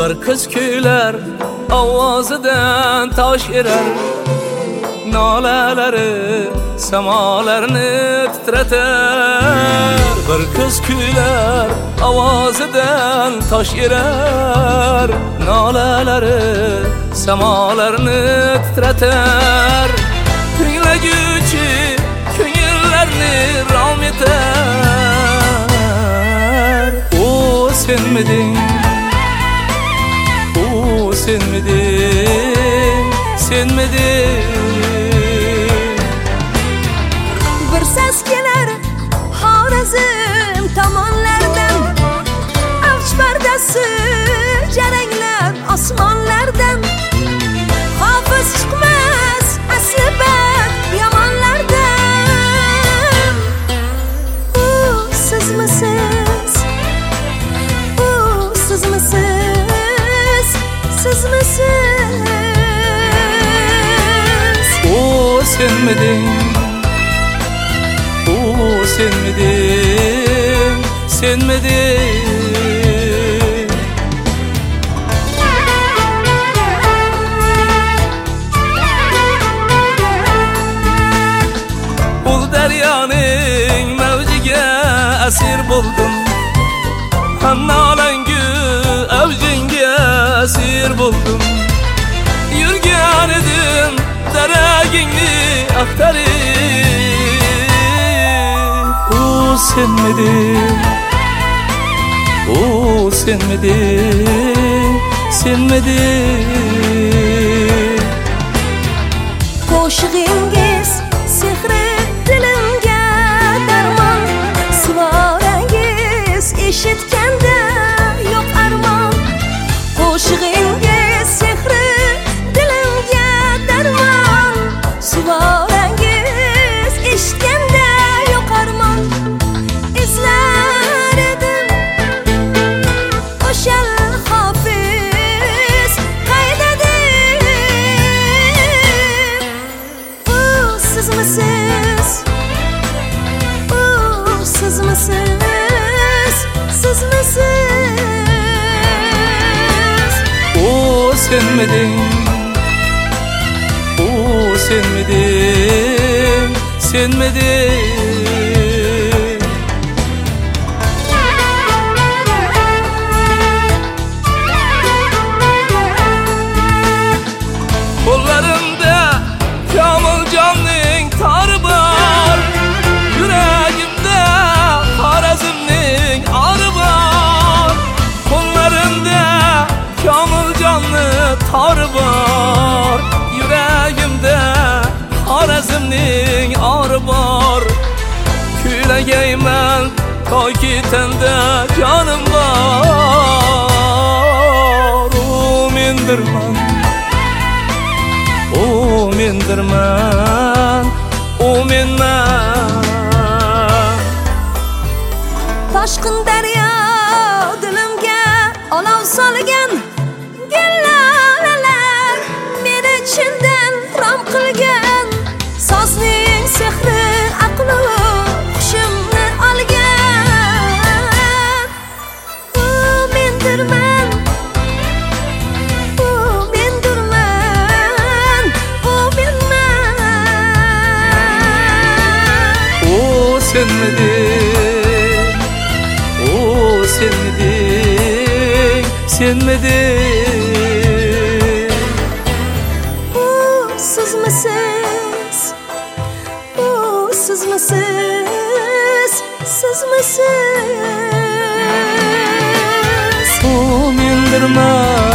Bir kız kuylar ovozidan tosh erar, nolalari samalarni titratar. Bir kız kuylar ovozidan tosh erar, nolalari samalarni titratar. Tinglaguchi ko'ngillarni rom etar. O senmiding, o senmiding, senmiding. Bir ses kelar Xorazm tomonlardan, avj pardasi jaranglab osmonlardan. Hofiz chiqmas asli bad yomonlardan. U sizmisiz, u sizmisiz, sizmisiz. O senmiding, o senmiding, senmiding. Bu daryoning mavjiga asir bo'ldim, hamnolangu avjinga asir bo'ldim. Yurgan edim daragingni axtarib. O senmiding, o senmiding, senmiding. Qo'shig'ingiz sehri dilimga darmon, suvorangiz eshitganda yo'q armon. Qo'shig'ingiz sehri dilimga darmon, suvorangiz eshitganda yo'q armon. Izlar edim o'sha hofiz qaydadir. U sizmisiz, u sizmisiz, sizmisiz. O senmiding, o senmiding, senmiding. Qo'llarimda Komiljonning tori bor, yuragimda Xorazmning ori bor. Qo'llarimda Komiljonning tori bor, yuragimda Xorazmning ori bor. Kuylagayman toki tanda jonim bor. O mendirman, o mendirman, o menman. Toshqin daryo dilimga olov solgan, gillalalar meni chindan rom qilgan. Sozning sehri aqli hushimni olgan. U mendirman, u mendirman, u menman. O senmiding, o senmiding, senmiding. U sizmisiz, u sizmisiz, sizmisiz. O mendirman,